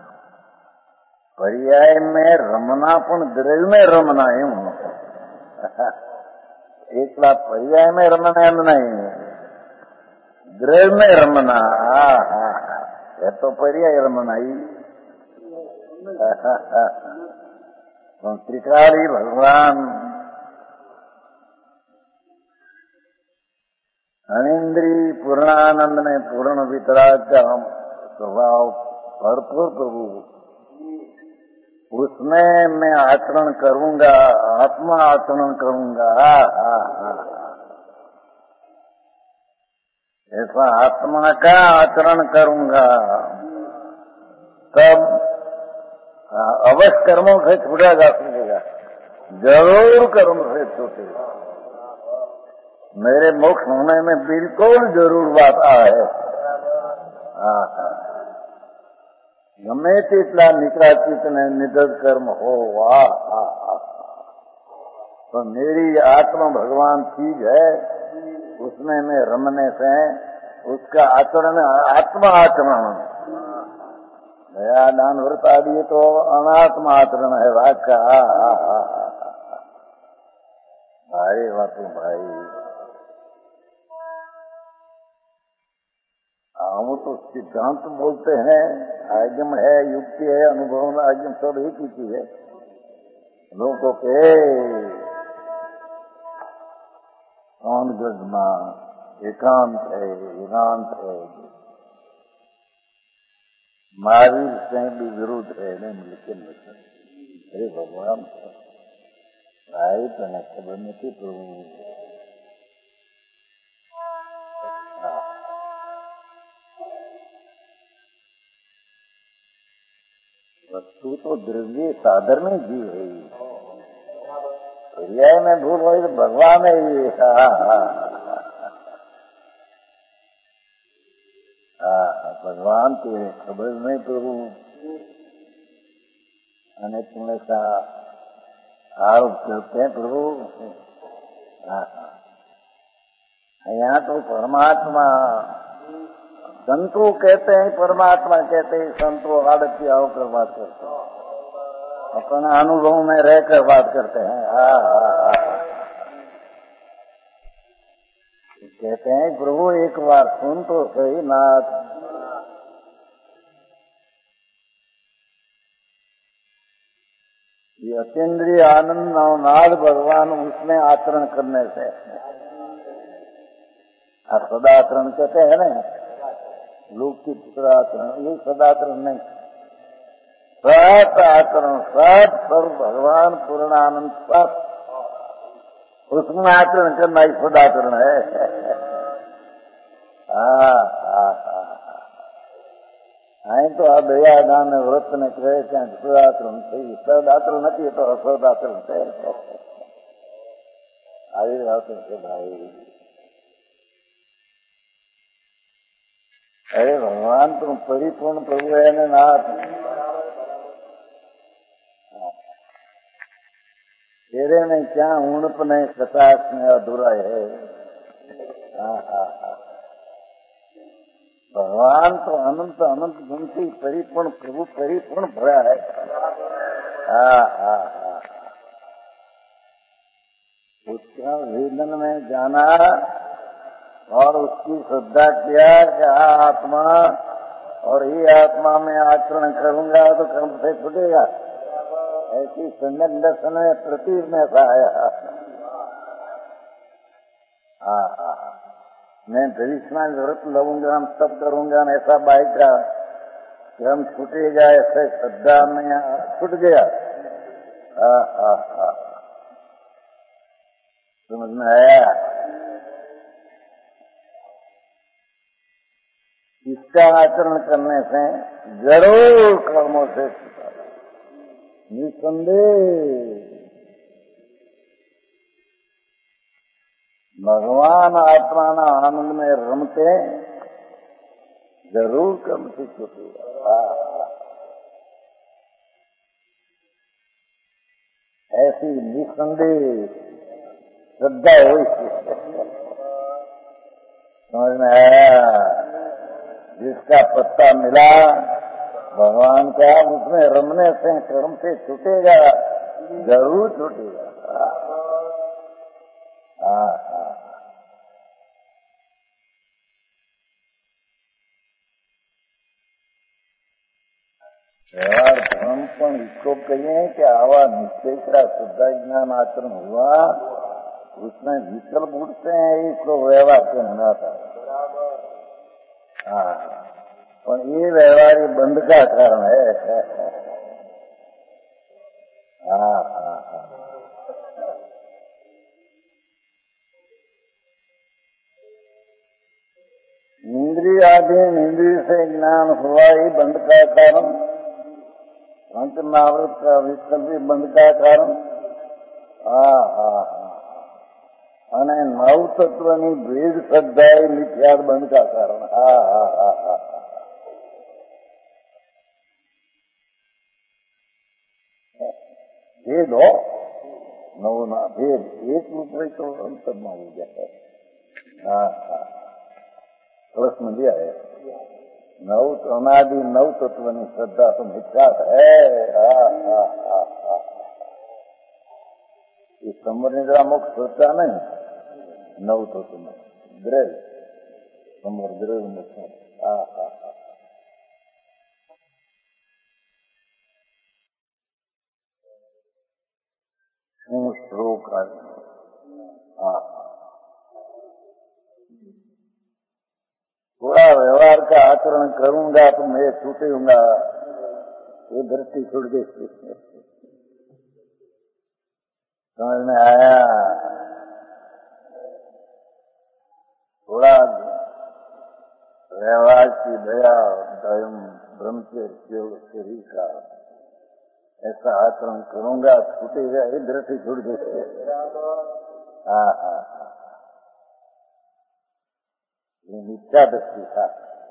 B: पर्याय में रमना पण द्रव्य में रमना एम एकला पर्याय में रमना एम नहीं, द्रव्य में रमना। हा हा है तो पर्याय रमनाई तो त्रिकाली भगवान अनिंद्री पूर्णानंद ने पूर्ण वितराग स्वभाव भरपूर प्रभु, उसमें मैं आचरण करूंगा, आत्मा आचरण करूंगा। ऐसा आत्मा का आचरण करूंगा तब अवश्य कर्मों से छूटा जा सकेगा, जरूर कर्म से छूटेगा। मेरे मोक्ष होने में बिल्कुल जरूर बात है। गमे तेटला निकला चित्तने निदर कर्म हो, वाह तो मेरी आत्मा भगवान चीज है, उसमें मैं रमने से उसका आचरण आत्मा आचरण, दया दान व्रत आदि तो अनात्मा आचरण है वाक्य। भाई बापू भाई, हम तो सिद्धांत बोलते हैं, आगम है, युक्ति है, अनुभव आगम सब एक ही चीज है। लोगों के कौन गजमा एकांत है, एकांत है, महावीर से भी विरुद्ध है, नहीं लेकिन अरे भगवान भाई तो न खबर नहीं प्रभु। वस्तु तो द्रव्य साधन में जीव है, पर्याय में भूल हो तो भगवान है ये। भगवान तेरे खबर नहीं प्रभु, અને तुम्हें सा आरोप करते हैं प्रभु। यहाँ तो परमात्मा संतो कहते हैं, परमात्मा कहते हैं, संतो आड़ती होकर बात करते हैं, अपना अनुभव में रहकर बात करते हैं। हाँ हाँ हाँ कहते हैं प्रभु एक बार सुन तो सही नाथ, ये अतीन्द्रिय आनंद नाद भगवान उसमें आचरण करने से, आप सदाचरण कहते हैं ना, लोक की सदाचरण, ये सदाचरण नहीं, सत आचरण, सत सर्व भगवान पूर्णानंद सत, उसमें आचरण करना ही सदाचरण है। हाँ हाँ हाँ અહીં તો આ દયા દાન વ્રત ને કહે ત્યાં સદાચરણ થઈ, સદાચરણ નથી તો અસદાચરણ છે। આવી વાતો છે ભાઈ। अरे भगवान तुम परिपूर्ण प्रभु है ने नाथ, तेरे में क्या उणप नहीं, कटाक्ष में अधूरा है। हाँ हाँ हाँ भगवान तो अनंत अनंत गुण से परिपूर्ण प्रभु परिपूर्ण भरा है। हाँ हाँ हाँ उसका वेदन में जाना और उसकी श्रद्धा किया कि हाँ आत्मा और ये आत्मा में आचरण करूंगा तो कर्म से छूटेगा, ऐसी सम्यक दर्शन में प्रतीक में ऐसा आया। हाँ हाँ मैं भविष्य व्रत लूंगा, हम सब करूंगा, ऐसा बाइक का कर्म छूटेगा, ऐसे श्रद्धा में छूट गया। हाँ हाँ हाँ समझ में आया। इसका आचरण करने से जरूर कर्मों से छूटा, निसंदेह। भगवान आत्मा आनंद में रमते जरूर कर्म से छूटेगा। ऐसी निसंदेह श्रद्धा हुई, समझ में आया। जिसका पत्ता मिला भगवान का, उसमें रमने से कर्म से छूटेगा, जरूर छूटेगा। हाँ हाँ व्यवहार धर्म पण इसको कहिए कि आवा निश्चय का शुद्ध ज्ञान आचरण हुआ उसमें विकल उठते हैं, इसको व्यवहार से मनाता है। हाँ, पर ये व्यवहार बंद का कारण है। हाँ हाँ हाँ, इंद्रिय आधीन इंद्रिय से ज्ञान हुआ ही बंद का कारण, पंचमहाभूत का विकल्प भी बंद का कारण। हाँ हाँ हाँ, અને નવ તત્વની ભેદ શ્રદ્ધા એ મિથ્યા બંધ का कारण। હા હા હા હા, भेद हो नव ना भेद एक रूप तो अंतरमा हो जाता है। हाँ हाँ, प्रश्न दिया है नव अनादि नव तत्वनी श्रद्धा तो मिथ्या है। हाँ हाँ हाँ हाँ, ये संवर निद्रा मोक्ष श्रद्धा नहीं, नव तत्व में ग्रह संवर ग्रह मोक्ष। हाँ हाँ हाँ, श्लोक है। हाँ, थोड़ा व्यवहार का आचरण करूंगा तो मैं छूटूंगा, ये दृष्टि छूट गई। समझ में आया? थोड़ा व्यवहार की दया दयम ब्रह्मचर्य शरीर का ऐसा आचरण करूंगा, छूटेगा, ये दृष्टि छूट गई। हाँ हाँ हाँ, ये मिथ्या दृष्टि था।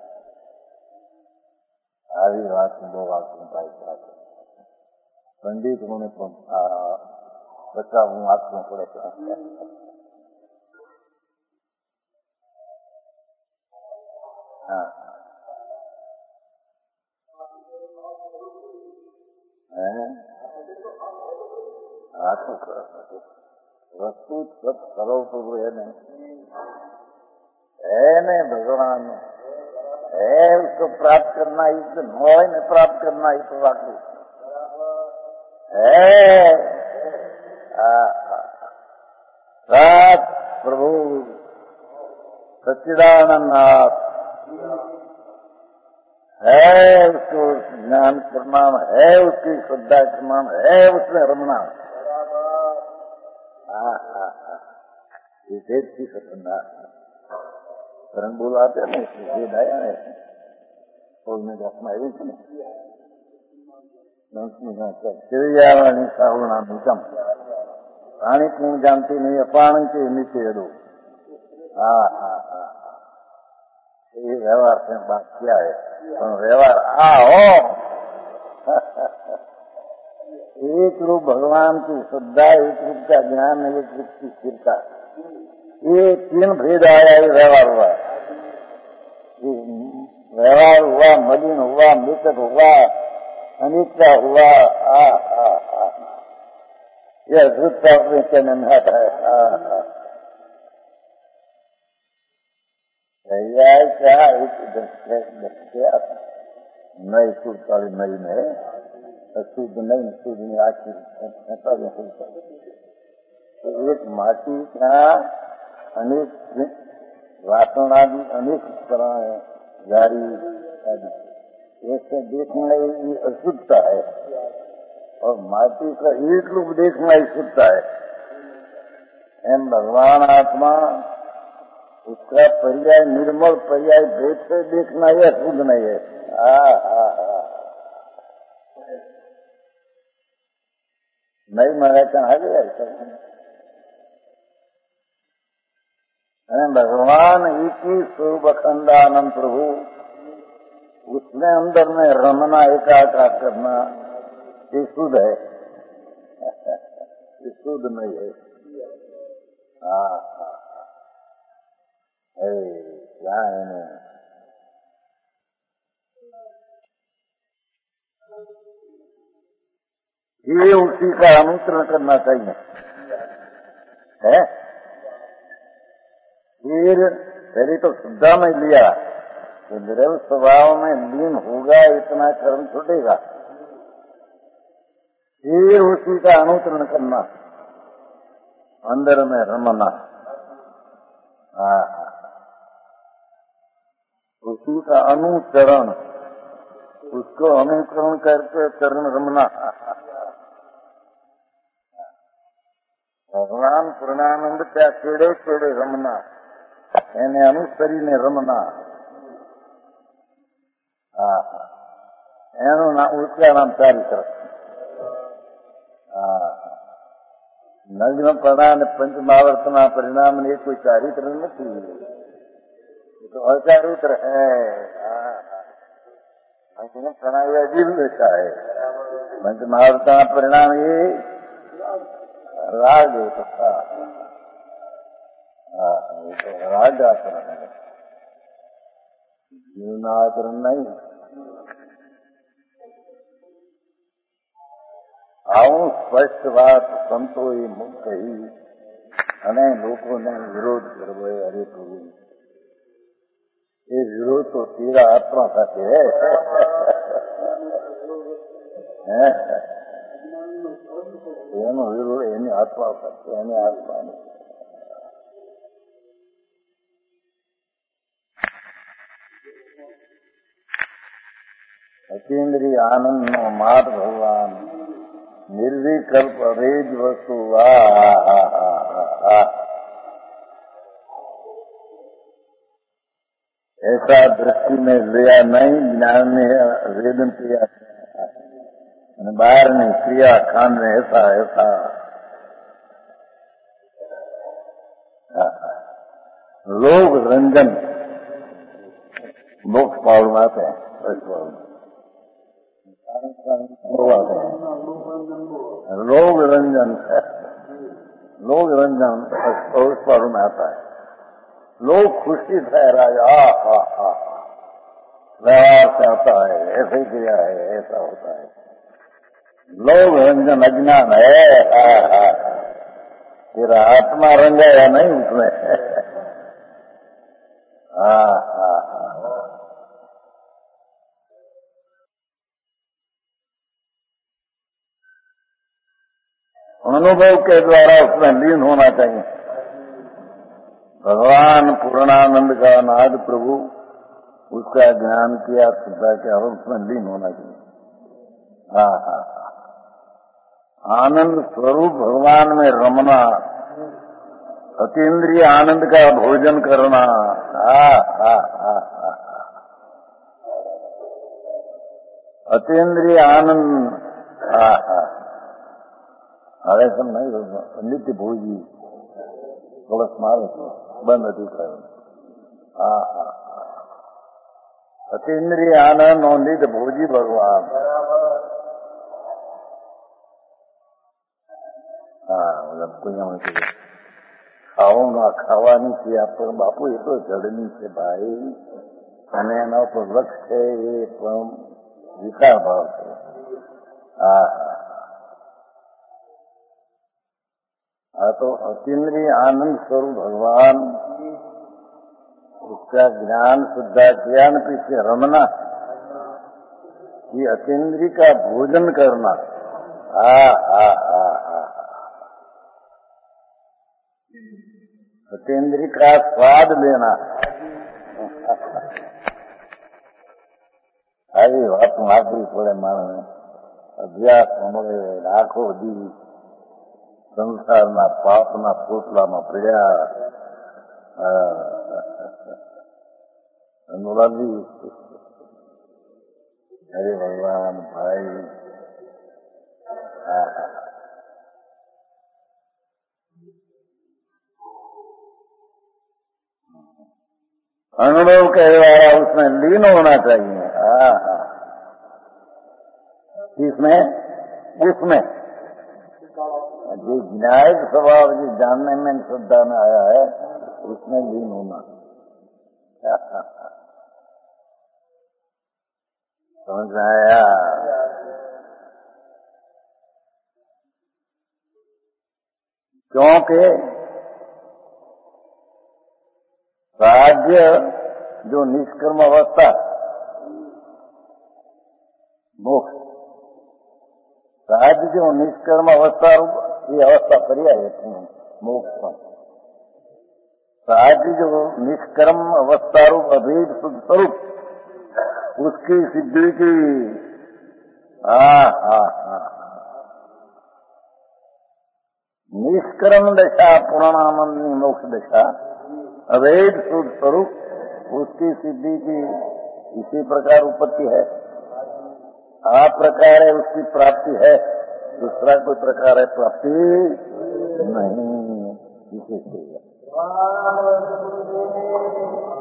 B: આવી વાત બહુ વાંચું ભાઈ, પંડિતોને પણ બચાવવું વાંચવું પડે છે। હા હા, તો વસ્તુ સત સરળ તો है नहीं, है नहीं भगवान है, उसको प्राप्त करना ही तो नॉय में प्राप्त करना ही तो वाकई है। सात प्रभु सच्चिदानंद नाथ है, उसको ज्ञान प्रणाम है, उसकी श्रद्धा प्रणाम है, उसमें रमना। हाँ हाँ हाँ, ये देश की सपना कारण बोलाते हैं भेद आया है, बोलने का अपना एक चिड़ियावाणी साहुणा निकम प्राणी कौन जानती नहीं, अपाण के नीचे दो। हाँ हाँ हाँ, ये व्यवहार से बात क्या है, तो व्यवहार आओ एक रूप भगवान की श्रद्धा, एक रूप का ज्ञान, एक रूप की स्थिरता, ये तीन भेद आया, ये व्यवहार हुआ। व्यवहार हुआ, मलिन हुआ, मृतक हुआ, अनित्य हुआ। आ आ आ, यह श्रुता अपने चलन है। क्या क्या नई शुद्ध वाली नई में शुद्ध नहीं, शुद्ध में आखिर तो एक माटी का अनेक वासन आदि अनेक तरह है, गाड़ी आदि, ऐसे देखना ये अशुद्धता है, और माटी का एक रूप देखना ही शुद्धता है। एम भगवान आत्मा उसका पर्याय निर्मल पर्याय भेद से देखना ही अशुद्ध नहीं है। हाँ हाँ हाँ, नहीं मरा कहा गया ऐसा। भगवान एक ही स्वरूप अखंडानंद प्रभु, उसमें अंदर में रमना, एकाकार करना, ये शुद्ध है, ये शुद्ध नहीं है। हाँ हाँ, क्या है ना, ये उसी का अनुसरण करना चाहिए है। फिर पहले तो शुद्धा में लिया, तो द्रव्य स्वभाव में लीन होगा, इतना कर्म छूटेगा, फिर उसी का अनुसरण करना, अंदर में रमना। हाँ, उसी का अनुचरण, उसको अनुकरण करके चरण रमना। भगवान पूर्णानंद त्या केड़े केड़े रमना, એને અનુસરીને રમના। હા, એનું નામ ઉચ્ચા નામ ચારિત્ર। હા, નગ્ન પડા અને પંચમાવર્તના પરિણામ એ કોઈ ચારિત્ર નથી, એ તો અચારિત્ર હૈ। નગ્ન પડા એ અજીબ દશા है। પંચમાવર્તના પરિણામ એ राग होता, राग आचरण है, जीवन आचरण नहीं। આવું સ્પષ્ટ વાત સંતોએ મુખ કહી અને લોકોને વિરોધ કરવો એ હરે પ્રભુ, એ વિરોધ તો તેરા આત્મા સાથે હે। એનો વિરોધ એની આત્મા સાથે, એની આત્માની। અતિન્દ્રિય આનંદનો માર્ગ ભગવાન, निर्विकल्प रेज वस्तु। ऐसा दृष्टि में लिया नहीं, ज्ञान में वेदन किया, बाहर नहीं क्रिया खान में ऐसा ऐसा। लोग रंजन मोक्ष पावर आते हैं, लोग रंजन लोग रंजन उस पर में आता है। लोग खुशी ठहराया, आ आ व्यवहार से आता है, ऐसे ही किया है, ऐसा होता है। लोग रंजन अज्ञान है, तेरा आत्मा रंगाया नहीं उसमें। हाँ हाँ अनुभव के द्वारा उसमें लीन होना चाहिए। भगवान पूर्णानंद का नाद प्रभु, उसका ज्ञान किया, श्रद्धा किया, और उसमें लीन होना चाहिए। हाँ हाँ आनंद स्वरूप भगवान में रमना, अतीन्द्रिय आनंद का भोजन करना। हाँ हाँ हाँ हाँ अतीन्द्रिय आनंद। हाँ हाँ अरे सब नहीं, नित्य भोजी थोड़ा स्मार बंद अधिकार। हाँ हाँ अतीन्द्रिय आनंद और नित्य भोजी भगवान। हाँ मतलब कोई हम खाओ ना खावानी थी आप बापू, ये तो जड़नी से भाई, અને એના ઉપર વૃક્ષ છે એ વિકાર ભાવ છે। હા हाँ तो अतीन्द्रिय आनंद स्वरूप भगवान, उसका ज्ञान शुद्धा ज्ञान पीछे रमना, ये अतीन्द्रिय का भोजन करना। हाँ हाँ हाँ हाँ अतीन्द्रिय का स्वाद लेना। આવી વાત વાપરી પડે માણસને। અભ્યાસ મળે, આખો દી સંસારના પાપના પોટલામાં પડ્યા અનુરાગી। અરે ભગવાન ભાઈ, अनुभव के द्वारा उसमें लीन होना चाहिए। हाँ हाँ इसमें उसमें जो न्यायिक स्वभाव जो जानने में श्रद्धा में आया है, उसमें लीन होना। समझ आया? क्योंकि राज्य जो निष्कर्म अवस्था, मोक्ष, राज्य आज जो निष्कर्म अवस्था रूप ये अवस्था पर्याय थी मोक्ष में। तो आज जो निष्कर्म अवस्था रूप अभेद शुद्ध स्वरूप उसकी सिद्धि की हा हा हा निष्कर्म दशा पूर्णानंद मोक्ष दशा अभेद शुद्ध स्वरूप उसकी सिद्धि की इसी प्रकार उत्पत्ति है। आ प्रकार है उसकी प्राप्ति है, दूसरा कोई प्रकार है प्राप्ति नहीं। इसे